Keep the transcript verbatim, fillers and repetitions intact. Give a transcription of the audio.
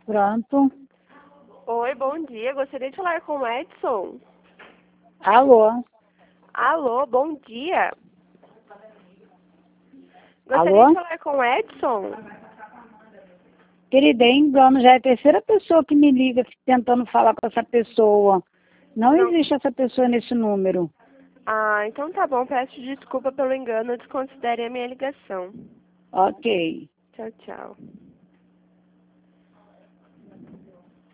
Pronto. Oi, bom dia. Gostaria de falar com o Edson. Alô? Alô, bom dia. Gostaria Alô? de falar com o Edson. Querida, é engano, já é a terceira pessoa que me liga tentando falar com essa pessoa. Não, Não. existe essa pessoa nesse número. Ah, então tá bom. Peço desculpa pelo engano. Desconsidere a minha ligação. Ok. Tchau, tchau.